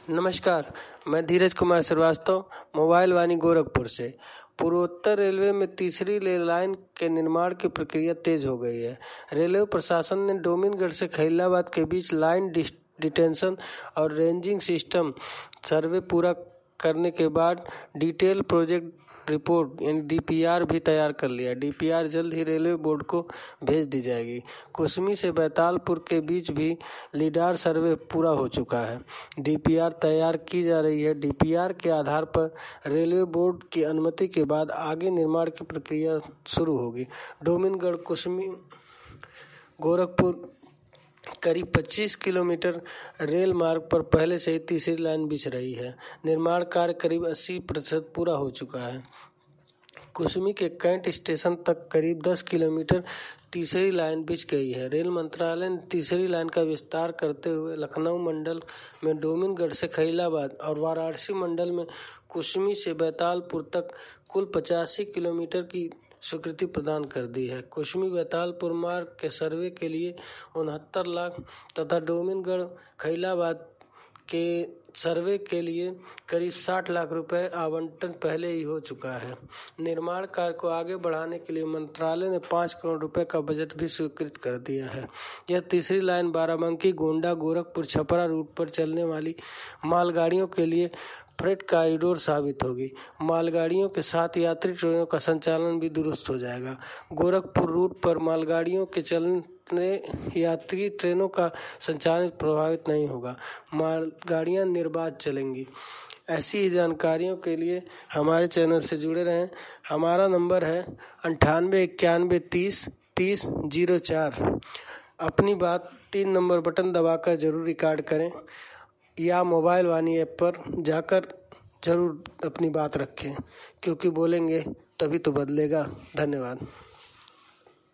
नमस्कार, मैं धीरज कुमार श्रीवास्तव, मोबाइल वानी गोरखपुर से। पूर्वोत्तर रेलवे में तीसरी रेल लाइन के निर्माण की प्रक्रिया तेज हो गई है। रेलवे प्रशासन ने डोमिनगढ़ से खैराबाद के बीच लाइन डिटेंशन और रेंजिंग सिस्टम सर्वे पूरा करने के बाद डिटेल प्रोजेक्ट रिपोर्ट यानी डीपीआर भी तैयार कर लिया। डीपीआर जल्द ही रेलवे बोर्ड को भेज दी जाएगी। कुसमी से बैतालपुर के बीच भी लीडार सर्वे पूरा हो चुका है। डीपीआर तैयार की जा रही है। डीपीआर के आधार पर रेलवे बोर्ड की अनुमति के बाद आगे निर्माण की प्रक्रिया शुरू होगी। डोमिनगढ़ कुसमी गोरखपुर करीब 25 किलोमीटर रेल मार्ग पर पहले से ही तीसरी लाइन बिछ रही है। निर्माण कार्य करीब 80% पूरा हो चुका है। कुसमी के कैंट स्टेशन तक करीब 10 किलोमीटर तीसरी लाइन बिछ गई है। रेल मंत्रालय ने तीसरी लाइन का विस्तार करते हुए लखनऊ मंडल में डोमिनगढ़ से खैराबाद और वाराणसी मंडल में कुसमी से बैतालपुर तक कुल 85 किलोमीटर की स्वीकृति प्रदान कर दी है। कुसमी बैतालपुर मार्ग के सर्वे के लिए 69 लाख तथा डोमिनगढ़ खैराबाद के सर्वे के लिए करीब 60 लाख रुपए आवंटन पहले ही हो चुका है। निर्माण कार्य को आगे बढ़ाने के लिए मंत्रालय ने 5 करोड़ रुपए का बजट भी स्वीकृत कर दिया है। यह तीसरी लाइन बाराबंकी, गोंडा, गोरखपुर, छपरा रूट पर चलने वाली मालगाड़ियों के लिए फ्रेट कॉरिडोर साबित होगी। मालगाड़ियों के साथ यात्री ट्रेनों का संचालन भी दुरुस्त हो जाएगा। गोरखपुर रूट पर मालगाड़ियों के चलने यात्री ट्रेनों का संचालन प्रभावित नहीं होगा। मालगाड़ियां निर्बाध चलेंगी। ऐसी ही जानकारियों के लिए हमारे चैनल से जुड़े रहें। हमारा नंबर है 9891303004। अपनी बात 3 नंबर बटन दबाकर जरूर रिकॉर्ड करें या मोबाइल वानी ऐप पर जाकर जरूर अपनी बात रखें, क्योंकि बोलेंगे तभी तो बदलेगा। धन्यवाद।